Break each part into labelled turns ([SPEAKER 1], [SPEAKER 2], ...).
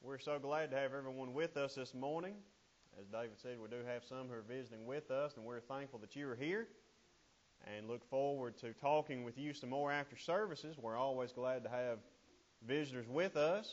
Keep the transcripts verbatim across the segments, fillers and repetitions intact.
[SPEAKER 1] We're so glad to have everyone with us this morning. As David said, we do have some who are visiting with us, and we're thankful that you are here and look forward to talking with you some more after services. We're always glad to have visitors with us,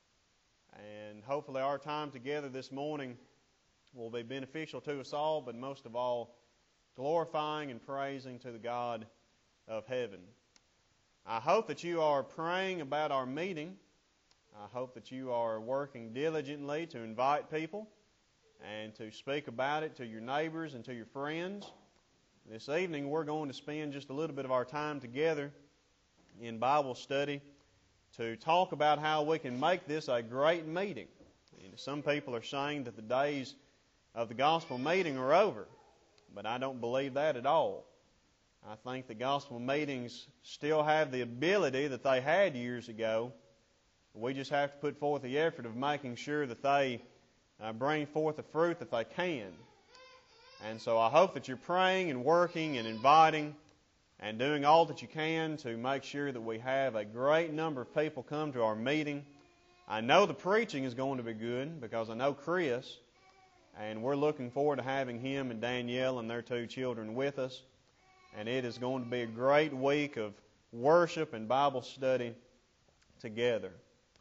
[SPEAKER 1] and hopefully our time together this morning will be beneficial to us all, but most of all, glorifying and praising to the God of heaven. I hope that you are praying about our meeting. I hope that you are working diligently to invite people and to speak about it to your neighbors and to your friends. This evening we're going to spend just a little bit of our time together in Bible study to talk about how we can make this a great meeting. And some people are saying that the days of the gospel meeting are over, but I don't believe that at all. I think the gospel meetings still have the ability that they had years ago. We just have to put forth the effort of making sure that they uh, bring forth the fruit that they can. And so I hope that you're praying and working and inviting and doing all that you can to make sure that we have a great number of people come to our meeting. I know the preaching is going to be good because I know Chris, and we're looking forward to having him and Danielle and their two children with us. And it is going to be a great week of worship and Bible study together.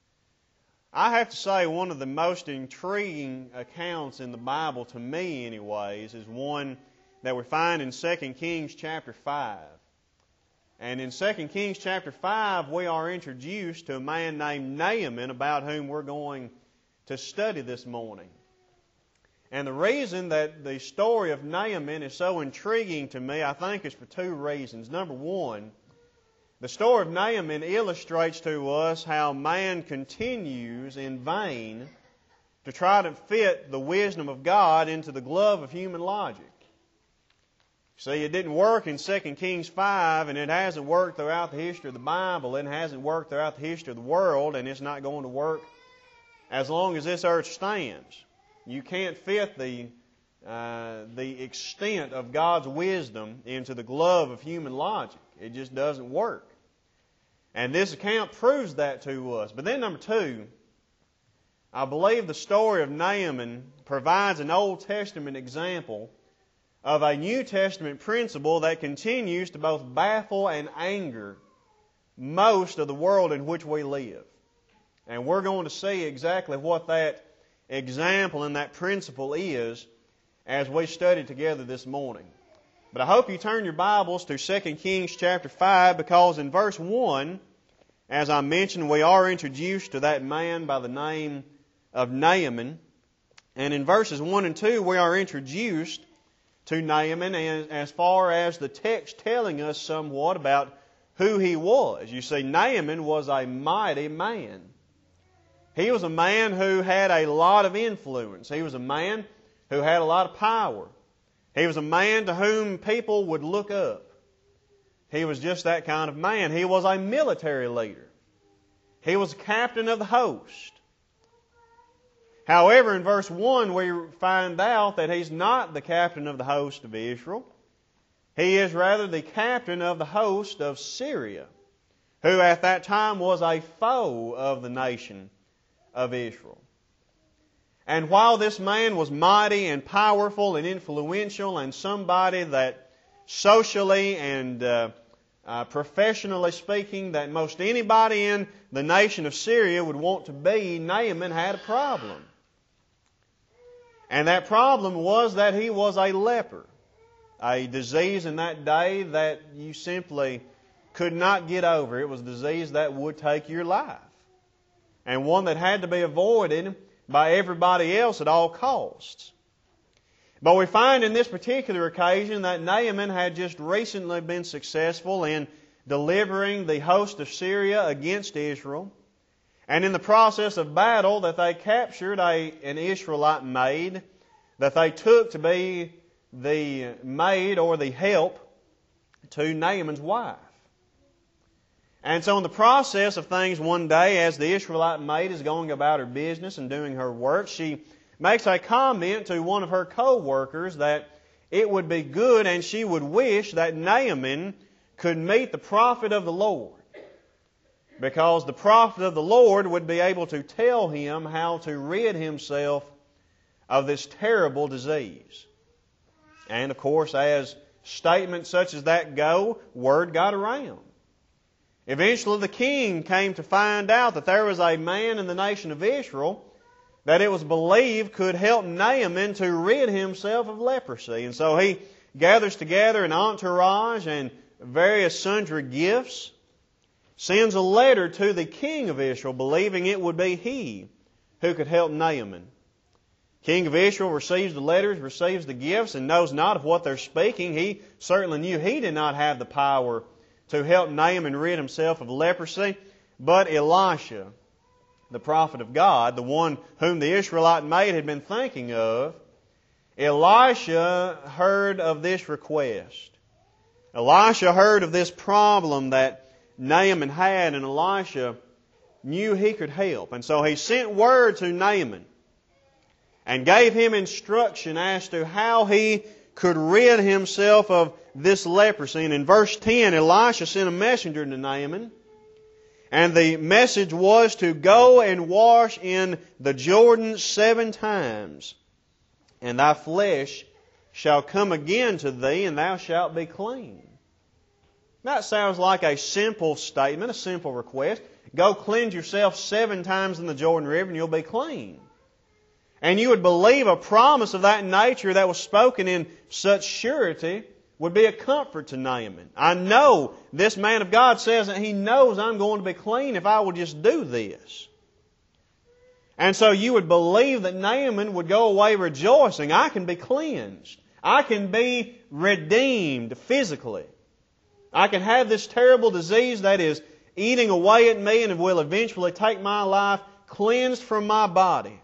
[SPEAKER 1] I have to say one of the most intriguing accounts in the Bible, to me anyways, is one that we find in Second Kings chapter five. And in Second Kings chapter five, we are introduced to a man named Naaman, about whom we're going to study this morning. And the reason that the story of Naaman is so intriguing to me, I think, is for two reasons. Number one, the story of Naaman illustrates to us how man continues in vain to try to fit the wisdom of God into the glove of human logic. See, it didn't work in Second Kings five, and it hasn't worked throughout the history of the Bible, and it hasn't worked throughout the history of the world, and it's not going to work as long as this earth stands. You can't fit the, uh, the extent of God's wisdom into the glove of human logic. It just doesn't work. And this account proves that to us. But then number two, I believe the story of Naaman provides an Old Testament example of a New Testament principle that continues to both baffle and anger most of the world in which we live. And we're going to see exactly what that example and that principle is as we study together this morning. But I hope you turn your Bibles to Second Kings chapter five, because in verse one, as I mentioned, we are introduced to that man by the name of Naaman. And in verses one and two, we are introduced to Naaman as far as the text telling us somewhat about who he was. You see, Naaman was a mighty man. He was a man who had a lot of influence. He was a man who had a lot of power. He was a man to whom people would look up. He was just that kind of man. He was a military leader. He was captain of the host. However, in verse one, we find out that he's not the captain of the host of Israel. He is rather the captain of the host of Syria, who at that time was a foe of the nation of Israel. And while this man was mighty and powerful and influential and somebody that socially and uh, uh, professionally speaking that most anybody in the nation of Syria would want to be, Naaman had a problem. And that problem was that he was a leper, a disease in that day that you simply could not get over. It was a disease that would take your life, and one that had to be avoided by everybody else at all costs. But we find in this particular occasion that Naaman had just recently been successful in delivering the host of Syria against Israel. And in the process of battle that they captured a, an Israelite maid that they took to be the maid or the help to Naaman's wife. And so in the process of things one day, as the Israelite maid is going about her business and doing her work, she makes a comment to one of her co-workers that it would be good and she would wish that Naaman could meet the prophet of the Lord. because the prophet of the Lord would be able to tell him how to rid himself of this terrible disease. And of course, as statements such as that go, word got around. Eventually the king came to find out that there was a man in the nation of Israel that it was believed could help Naaman to rid himself of leprosy. And so he gathers together an entourage and various sundry gifts, sends a letter to the king of Israel, believing it would be he who could help Naaman. King of Israel receives the letters, receives the gifts, and knows not of what they're speaking. He certainly knew he did not have the power to help Naaman rid himself of leprosy. But Elisha, the prophet of God, the one whom the Israelite maid had been thinking of, Elisha heard of this request. Elisha heard of this problem that Naaman had, and Elisha knew he could help. And so he sent word to Naaman and gave him instruction as to how he could rid himself of this leprosy. And in verse ten, Elisha sent a messenger to Naaman, and the message was to go and wash in the Jordan seven times, and thy flesh shall come again to thee, and thou shalt be clean. That sounds like a simple statement, a simple request. Go cleanse yourself seven times in the Jordan River and you'll be clean. And you would believe a promise of that nature that was spoken in such surety would be a comfort to Naaman. I know this man of God says that he knows I'm going to be clean if I will just do this. And so you would believe that Naaman would go away rejoicing. I can be cleansed. I can be redeemed physically. I can have this terrible disease that is eating away at me and will eventually take my life cleansed from my body.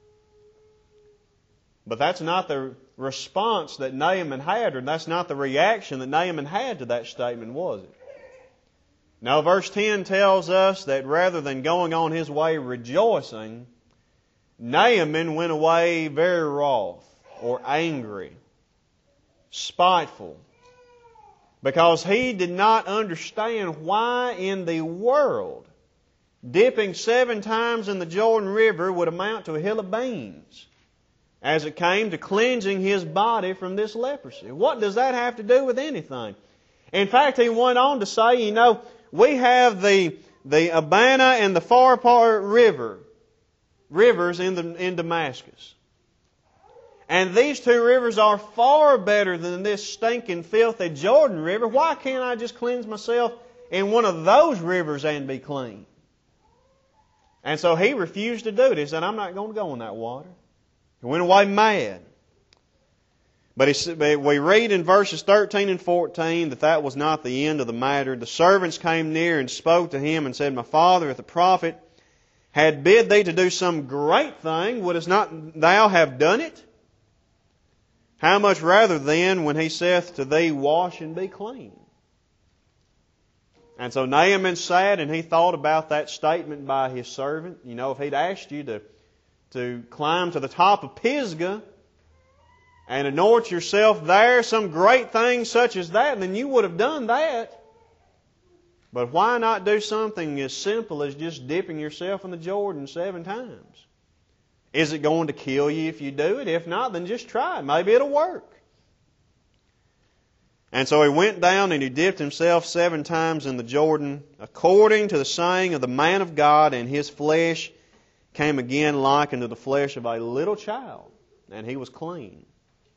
[SPEAKER 1] But that's not the response that Naaman had, or that's not the reaction that Naaman had to that statement, was it? Now, verse ten tells us that rather than going on his way rejoicing, Naaman went away very wroth or angry, spiteful, because he did not understand why in the world dipping seven times in the Jordan River would amount to a hill of beans as it came to cleansing his body from this leprosy. What does that have to do with anything? In fact, he went on to say, you know, we have the, the Abana and the Pharpar River, rivers in, the, in Damascus. And these two rivers are far better than this stinking, filthy Jordan River. Why can't I just cleanse myself in one of those rivers and be clean? And so he refused to do it. He said, I'm not going to go in that water. He went away mad. But he, we read in verses thirteen and fourteen that that was not the end of the matter. The servants came near and spoke to him and said, My father, if the prophet had bid thee to do some great thing, wouldst not thou have done it? How much rather then when he saith to thee, Wash and be clean? And so Naaman sat and he thought about that statement by his servant. You know, if he'd asked you to, to climb to the top of Pisgah and anoint yourself there, some great thing such as that, then you would have done that. But why not do something as simple as just dipping yourself in the Jordan seven times? Is it going to kill you if you do it? If not, then just try it. Maybe it'll work. And so he went down and he dipped himself seven times in the Jordan, according to the saying of the man of God, and his flesh came again like unto the flesh of a little child, and he was clean.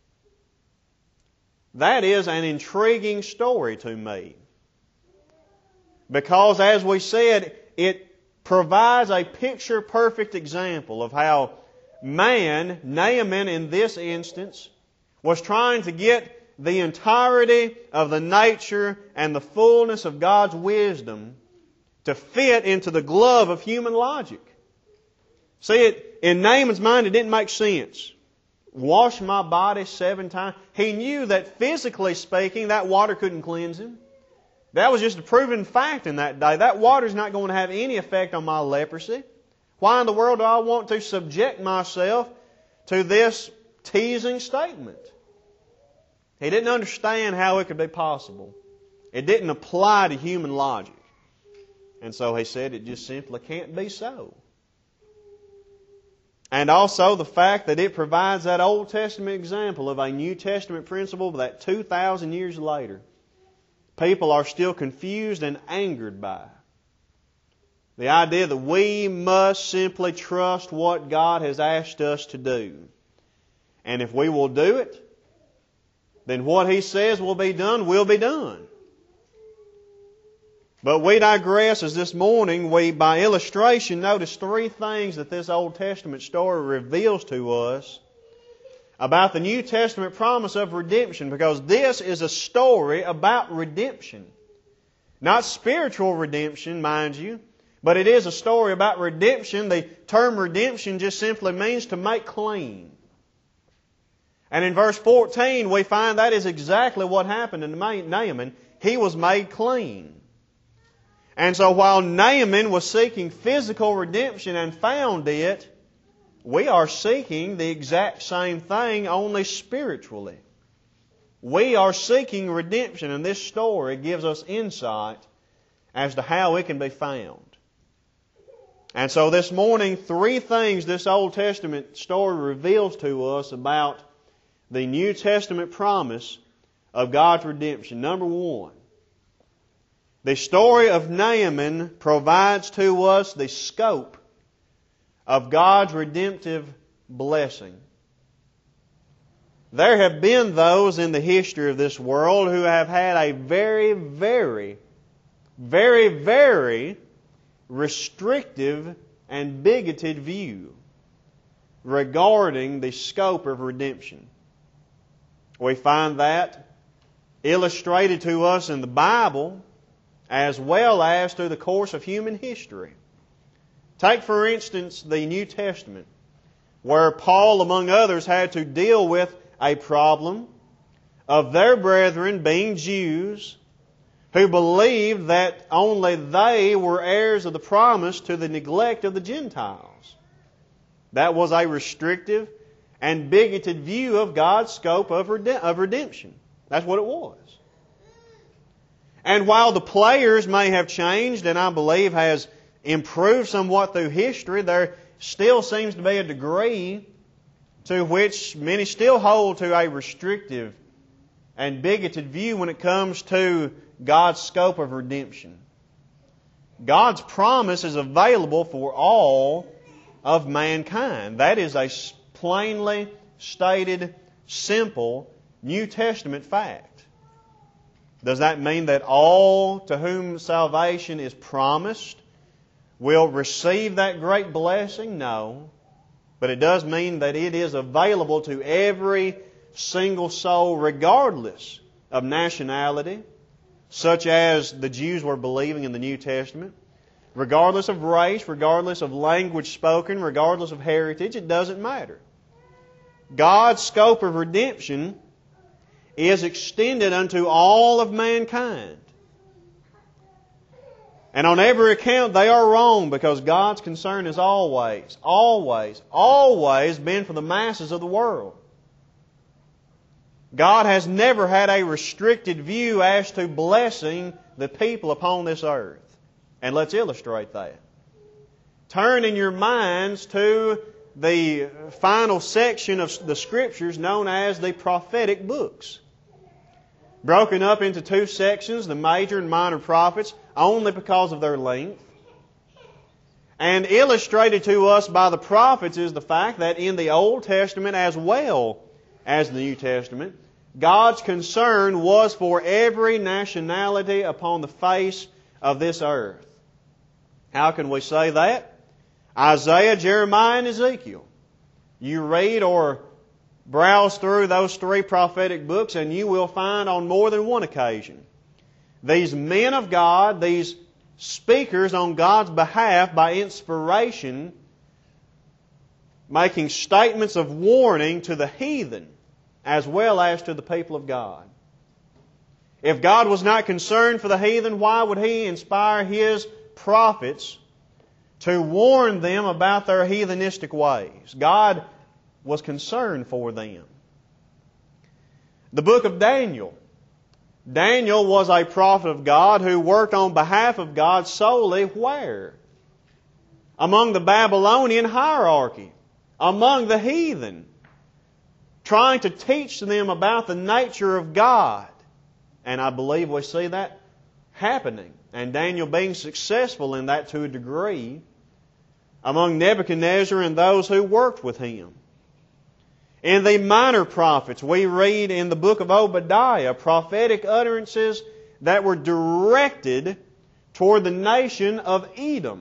[SPEAKER 1] That is an intriguing story to me. Because, as we said, it provides a picture-perfect example of how man, Naaman in this instance, was trying to get the entirety of the nature and the fullness of God's wisdom to fit into the glove of human logic. See, it, in Naaman's mind, it didn't make sense. Wash my body seven times. He knew that physically speaking, that water couldn't cleanse him. That was just a proven fact in that day. That water's not going to have any effect on my leprosy. Why in the world do I want to subject myself to this teasing statement? He didn't understand how it could be possible. It didn't apply to human logic. And so he said it just simply can't be so. And also the fact that it provides that Old Testament example of a New Testament principle that two thousand years later, people are still confused and angered by. The idea that we must simply trust what God has asked us to do. And if we will do it, then what He says will be done will be done. But we digress as this morning we, by illustration, notice three things that this Old Testament story reveals to us about the New Testament promise of redemption, because this is a story about redemption. Not spiritual redemption, mind you, but it is a story about redemption. The term redemption just simply means to make clean. And in verse fourteen, we find that is exactly what happened to Naaman. He was made clean. And so while Naaman was seeking physical redemption and found it, we are seeking the exact same thing, only spiritually. We are seeking redemption, and this story gives us insight as to how it can be found. And so this morning, three things this Old Testament story reveals to us about the New Testament promise of God's redemption. Number one, the story of Naaman provides to us the scope of God's redemptive blessing. There have been those in the history of this world who have had a very, very, very, very restrictive and bigoted view regarding the scope of redemption. We find that illustrated to us in the Bible as well as through the course of human history. Take, for instance, the New Testament, where Paul, among others, had to deal with a problem of their brethren being Jews who believed that only they were heirs of the promise to the neglect of the Gentiles. That was a restrictive and bigoted view of God's scope of redemption. That's what it was. And while the players may have changed, and I believe has improved somewhat through history, there still seems to be a degree to which many still hold to a restrictive and bigoted view when it comes to God's scope of redemption. God's promise is available for all of mankind. That is a plainly stated, simple New Testament fact. Does that mean that all to whom salvation is promised will receive that great blessing? No. But it does mean that it is available to every single soul regardless of nationality, such as the Jews were believing in the New Testament, regardless of race, regardless of language spoken, regardless of heritage. It doesn't matter. God's scope of redemption is extended unto all of mankind. And on every account they are wrong, because God's concern is always, always, always been for the masses of the world. God has never had a restricted view as to blessing the people upon this earth. And let's illustrate that. Turn in your minds to the final section of the Scriptures known as the prophetic books. Broken up into two sections, the major and minor prophets, only because of their length. And illustrated to us by the prophets is the fact that in the Old Testament as well as the New Testament, God's concern was for every nationality upon the face of this earth. How can we say that? Isaiah, Jeremiah, and Ezekiel. You read or browse through those three prophetic books and you will find on more than one occasion these men of God, these speakers on God's behalf by inspiration, making statements of warning to the heathen as well as to the people of God. If God was not concerned for the heathen, why would He inspire His prophets to warn them about their heathenistic ways? God was concerned for them. The book of Daniel. Daniel was a prophet of God who worked on behalf of God solely where? Among the Babylonian hierarchy, among the heathen, trying to teach them about the nature of God. And I believe we see that happening, and Daniel being successful in that to a degree among Nebuchadnezzar and those who worked with him. In the minor prophets, we read in the book of Obadiah prophetic utterances that were directed toward the nation of Edom.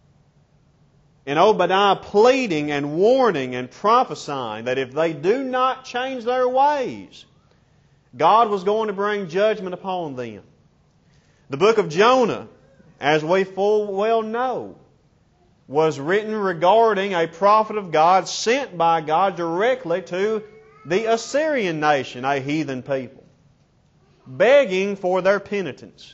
[SPEAKER 1] In Obadiah pleading and warning and prophesying that if they do not change their ways, God was going to bring judgment upon them. The book of Jonah, as we full well know, was written regarding a prophet of God sent by God directly to the Assyrian nation, a heathen people, begging for their penitence.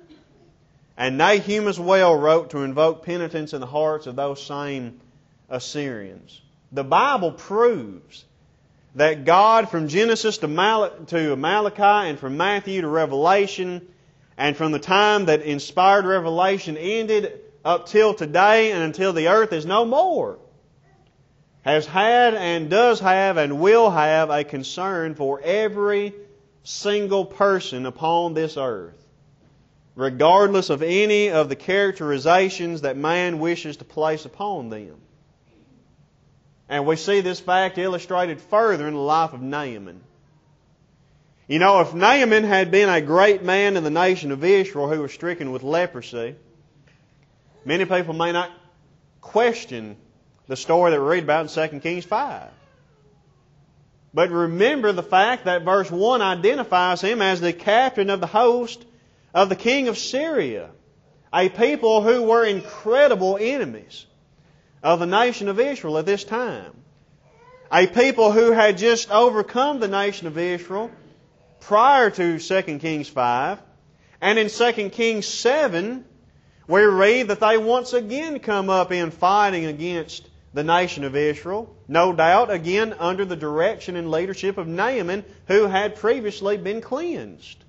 [SPEAKER 1] And Nahum as well wrote to invoke penitence in the hearts of those same Assyrians. The Bible proves that God, from Genesis to, Mal- to Malachi and from Matthew to Revelation, and from the time that inspired revelation ended up till today and until the earth is no more, has had and does have and will have a concern for every single person upon this earth, regardless of any of the characterizations that man wishes to place upon them. And we see this fact illustrated further in the life of Naaman. You know, if Naaman had been a great man in the nation of Israel who was stricken with leprosy, many people may not question the story that we read about in Second Kings five. But remember the fact that verse one identifies him as the captain of the host of the king of Syria, a people who were incredible enemies of the nation of Israel at this time. A people who had just overcome the nation of Israel prior to Second Kings five. And in Second Kings seven, we read that they once again come up in fighting against the nation of Israel. No doubt, again, under the direction and leadership of Naaman, who had previously been cleansed.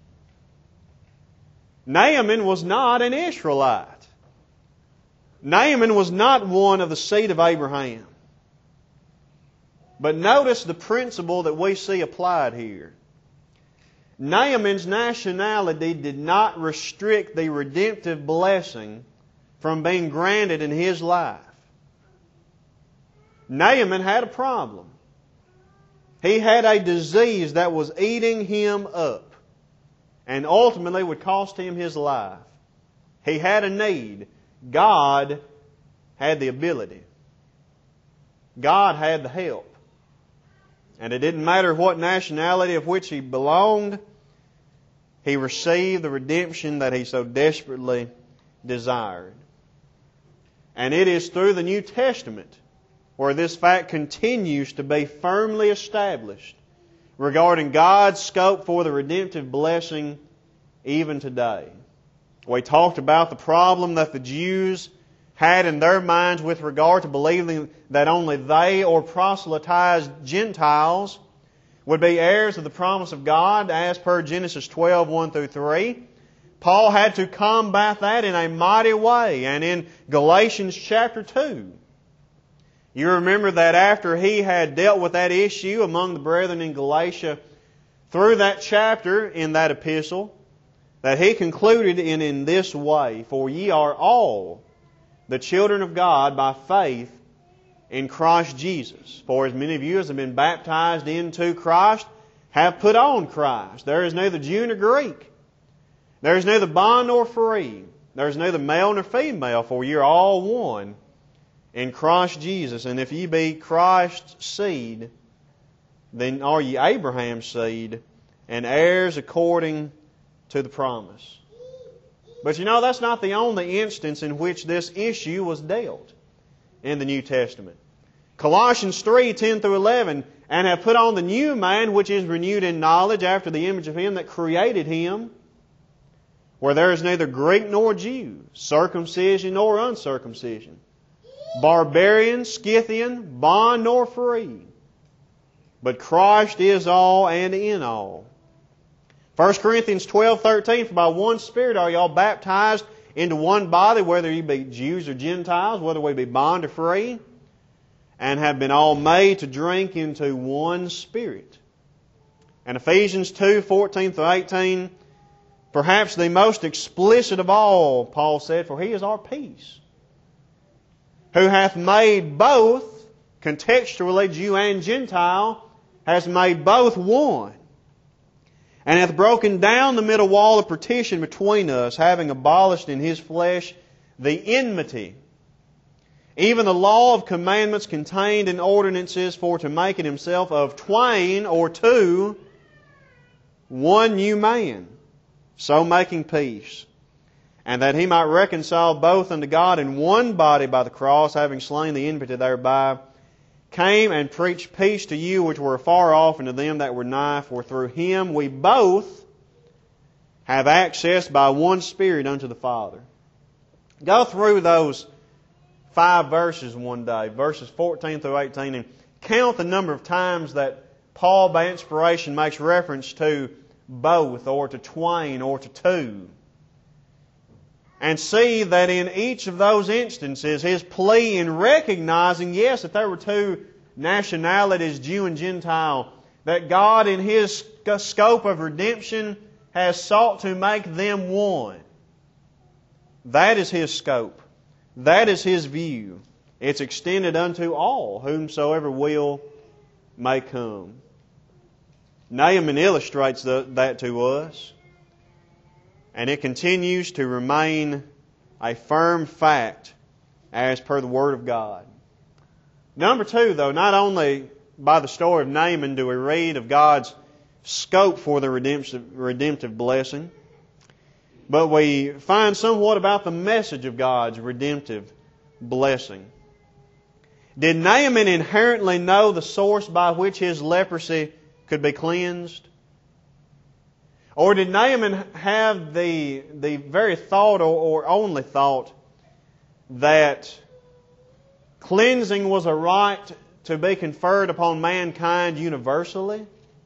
[SPEAKER 1] Naaman was not an Israelite. Naaman was not one of the seed of Abraham. But notice the principle that we see applied here. Naaman's nationality did not restrict the redemptive blessing from being granted in his life. Naaman had a problem. He had a disease that was eating him up and ultimately would cost him his life. He had a need. God had the ability. God had the help. And it didn't matter what nationality of which he belonged, he received the redemption that he so desperately desired. And it is through the New Testament where this fact continues to be firmly established regarding God's scope for the redemptive blessing even today. We talked about the problem that the Jews had in their minds with regard to believing that only they or proselytized Gentiles would be heirs of the promise of God as per Genesis twelve, one through three. Paul had to combat that in a mighty way. And in Galatians chapter two, you remember that after he had dealt with that issue among the brethren in Galatia, through that chapter in that epistle, that he concluded in, in this way, "For ye are all the children of God by faith in Christ Jesus. For as many of you as have been baptized into Christ have put on Christ. There is neither Jew nor Greek. There is neither bond nor free. There is neither male nor female, for ye are all one in Christ Jesus. And if ye be Christ's seed, then are ye Abraham's seed, and heirs according to the promise." But you know, that's not the only instance in which this issue was dealt in the New Testament. Colossians three, ten through eleven, "And have put on the new man, which is renewed in knowledge after the image of Him that created him, where there is neither Greek nor Jew, circumcision nor uncircumcision, barbarian, Scythian, bond nor free, but Christ is all and in all. First Corinthians twelve thirteen, for by one Spirit are y'all baptized into one body, whether you be Jews or Gentiles, whether we be bond or free, and have been all made to drink into one Spirit. And Ephesians two fourteen through eighteen, perhaps the most explicit of all, Paul said, for He is our peace, who hath made both, contextually Jew and Gentile, has made both one, and hath broken down the middle wall of partition between us, having abolished in His flesh the enmity, even the law of commandments contained in ordinances, for to make in Himself of twain or two one new man, so making peace, and that He might reconcile both unto God in one body by the cross, having slain the enmity thereby, came and preached peace to you which were afar off, and to them that were nigh, for through Him we both have access by one Spirit unto the Father. Go through those five verses one day, verses fourteen through eighteen, and count the number of times that Paul, by inspiration, makes reference to both, or to twain, or to two. And see that in each of those instances, his plea in recognizing, yes, that there were two nationalities, Jew and Gentile, that God in His scope of redemption has sought to make them one. That is His scope. That is His view. It's extended unto all, whomsoever will may come. Naaman illustrates the, that to us. And it continues to remain a firm fact as per the Word of God. Number two, though, not only by the story of Naaman do we read of God's scope for the redemptive, redemptive blessing, but we find somewhat about the message of God's redemptive blessing. Did Naaman inherently know the source by which his leprosy could be cleansed? Or did Naaman have the, the very thought or, or only thought that cleansing was a right to be conferred upon mankind universally?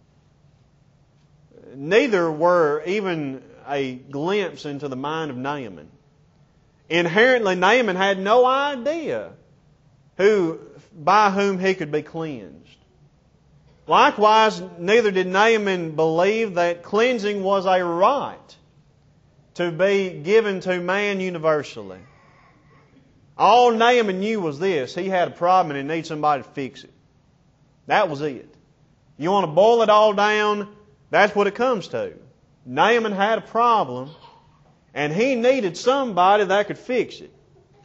[SPEAKER 1] Neither were even a glimpse into the mind of Naaman. Inherently, Naaman had no idea who, by whom he could be cleansed. Likewise, neither did Naaman believe that cleansing was a right to be given to man universally. All Naaman knew was this: he had a problem and he needed somebody to fix it. That was it. You want to boil it all down, that's what it comes to. Naaman had a problem and he needed somebody that could fix it.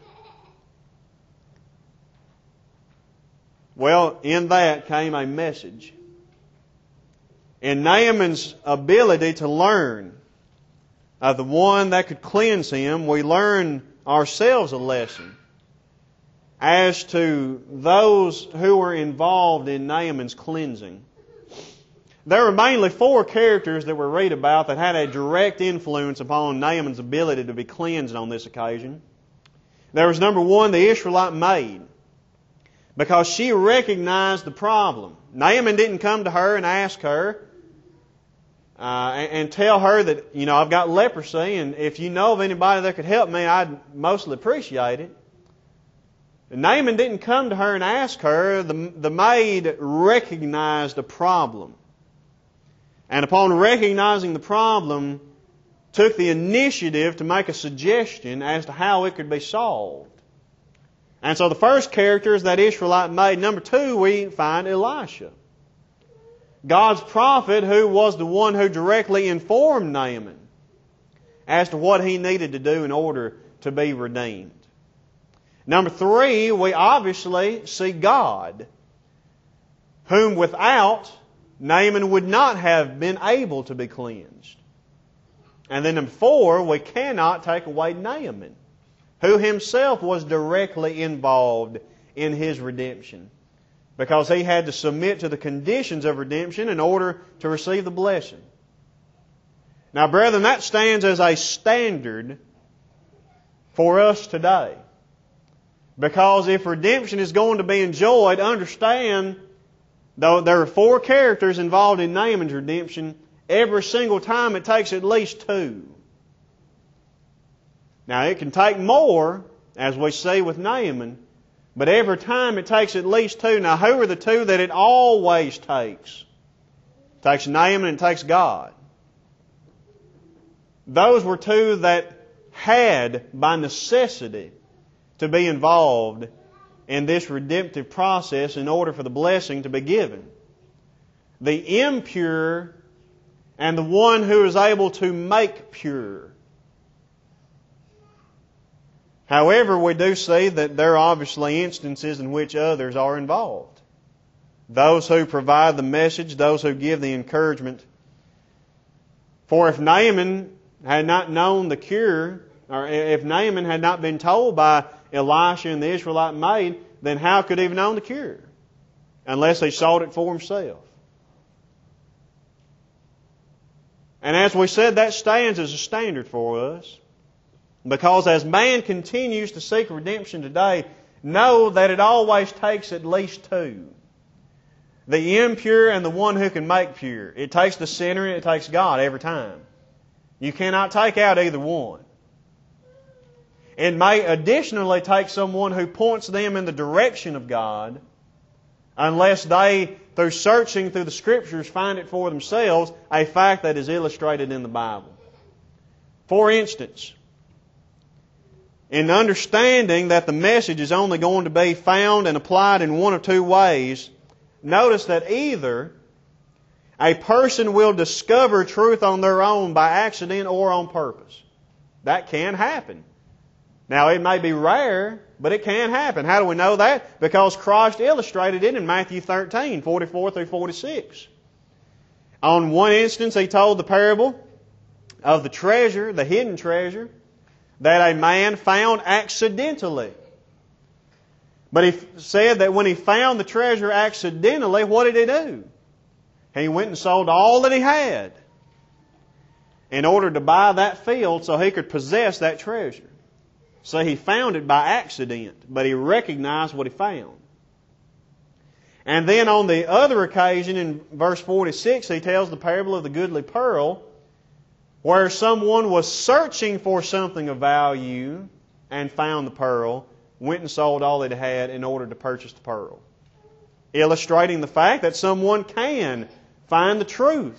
[SPEAKER 1] Well, in that came a message. In Naaman's ability to learn of the one that could cleanse him, we learn ourselves a lesson as to those who were involved in Naaman's cleansing. There were mainly four characters that we read about that had a direct influence upon Naaman's ability to be cleansed on this occasion. There was number one, the Israelite maid, because she recognized the problem. Naaman didn't come to her and ask her uh, and, and tell her that, you know, I've got leprosy, and if you know of anybody that could help me, I'd mostly appreciate it. Naaman didn't come to her and ask her. The, the maid recognized a problem. And upon recognizing the problem, took the initiative to make a suggestion as to how it could be solved. And so the first character is that Israelite maid. Number two, we find Elisha, God's prophet, who was the one who directly informed Naaman as to what he needed to do in order to be redeemed. Number three, we obviously see God, whom without Naaman would not have been able to be cleansed. And then number four, we cannot take away Naaman, who himself was directly involved in his redemption, because he had to submit to the conditions of redemption in order to receive the blessing. Now, brethren, that stands as a standard for us today. Because if redemption is going to be enjoyed, understand, though there are four characters involved in Naaman's redemption, every single time it takes at least two. Now it can take more, as we see with Naaman, but every time it takes at least two. Now who are the two that it always takes? It takes Naaman and it takes God. Those were two that had, by necessity, to be involved in this redemptive process in order for the blessing to be given. The impure and the one who is able to make pure. However, we do see that there are obviously instances in which others are involved. Those who provide the message, those who give the encouragement. For if Naaman had not known the cure, or if Naaman had not been told by Elisha and the Israelite maid, then how could he have known the cure? Unless he sought it for himself. And as we said, that stands as a standard for us. Because as man continues to seek redemption today, know that it always takes at least two. The impure and the one who can make pure. It takes the sinner and it takes God every time. You cannot take out either one. It may additionally take someone who points them in the direction of God, unless they, through searching through the Scriptures, find it for themselves, a fact that is illustrated in the Bible. For instance, in understanding that the message is only going to be found and applied in one of two ways, notice that either a person will discover truth on their own by accident or on purpose. That can happen. Now, it may be rare, but it can happen. How do we know that? Because Christ illustrated it in Matthew thirteen, forty-four through forty-six. On one instance, He told the parable of the treasure, the hidden treasure, that a man found accidentally. But He said that when he found the treasure accidentally, what did he do? He went and sold all that he had in order to buy that field so he could possess that treasure. So he found it by accident, but he recognized what he found. And then on the other occasion, in verse forty-six, he tells the parable of the goodly pearl, where someone was searching for something of value and found the pearl, went and sold all that he had in order to purchase the pearl. Illustrating the fact that someone can find the truth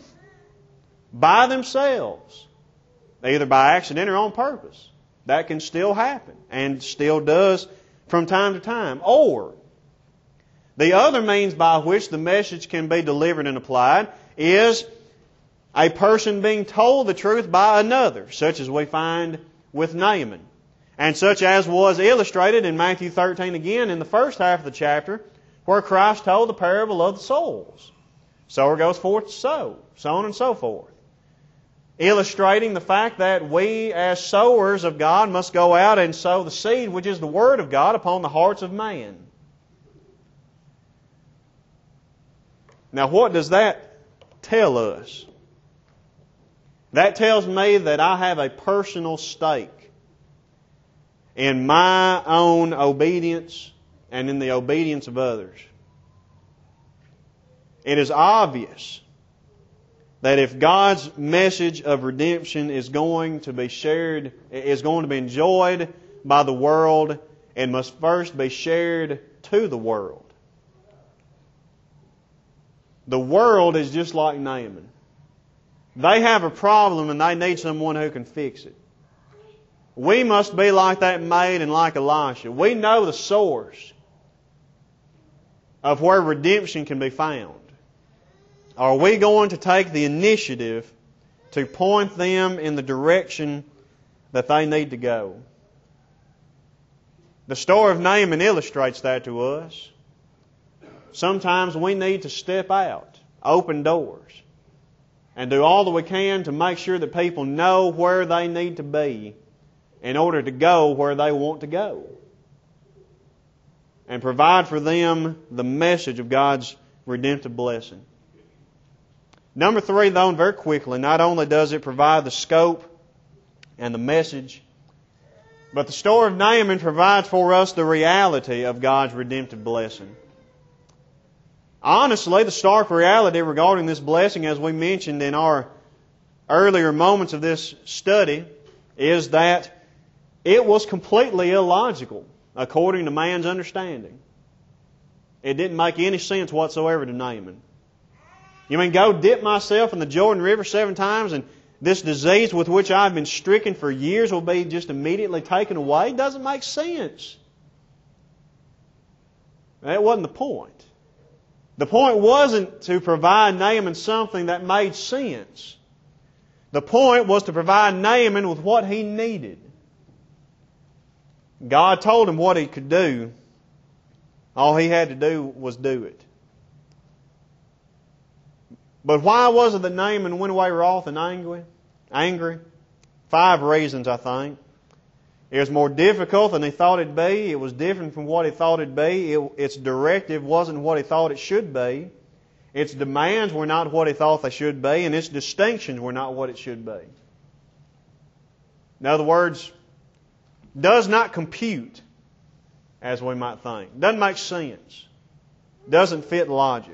[SPEAKER 1] by themselves, either by accident or on purpose. That can still happen, and still does from time to time. Or, the other means by which the message can be delivered and applied is a person being told the truth by another, such as we find with Naaman, and such as was illustrated in Matthew thirteen again in the first half of the chapter, where Christ told the parable of the souls. Sower goes forth to sow, so on and so forth. Illustrating the fact that we as sowers of God must go out and sow the seed, which is the Word of God, upon the hearts of man. Now what does that tell us? That tells me that I have a personal stake in my own obedience and in the obedience of others. It is obvious that if God's message of redemption is going to be shared, is going to be enjoyed by the world, it must first be shared to the world. The world is just like Naaman. They have a problem and they need someone who can fix it. We must be like that maid and like Elisha. We know the source of where redemption can be found. Are we going to take the initiative to point them in the direction that they need to go? The story of Naaman illustrates that to us. Sometimes we need to step out, open doors, and do all that we can to make sure that people know where they need to be in order to go where they want to go. And provide for them the message of God's redemptive blessing. Number three, though, and very quickly, not only does it provide the scope and the message, but the story of Naaman provides for us the reality of God's redemptive blessing. Honestly, the stark reality regarding this blessing, as we mentioned in our earlier moments of this study is that it was completely illogical according to man's understanding. It didn't make any sense whatsoever to Naaman. You mean go dip myself in the Jordan River seven times and this disease with which I've been stricken for years will be just immediately taken away? It doesn't make sense. That wasn't the point. The point wasn't to provide Naaman something that made sense. The point was to provide Naaman with what he needed. God told him what he could do. All he had to do was do it. But why was it that Naaman went away wroth and angry? Angry? Five reasons, I think. It was more difficult than he thought it'd be. It was different from what he thought it'd be. It, its directive wasn't what he thought it should be. Its demands were not what he thought they should be, and its distinctions were not what it should be. In other words, does not compute as we might think. Doesn't make sense. Doesn't fit logic.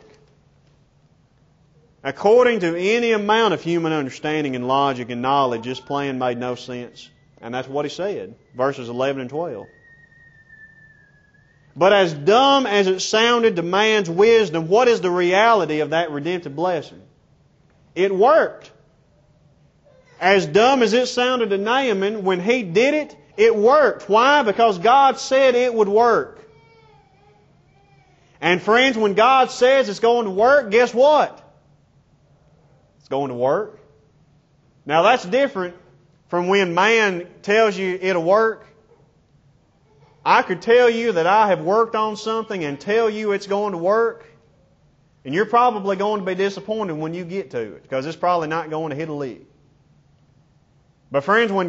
[SPEAKER 1] According to any amount of human understanding and logic and knowledge, this plan made no sense. And that's what he said, verses eleven and twelve. But as dumb as it sounded to man's wisdom, what is the reality of that redemptive blessing? It worked. As dumb as it sounded to Naaman, when he did it, it worked. Why? Because God said it would work. And friends, when God says it's going to work, guess what? It's going to work. Now that's different from when man tells you it'll work. I could tell you that I have worked on something and tell you it's going to work, and you're probably going to be disappointed when you get to it, because it's probably not going to hit a lick. But friends, when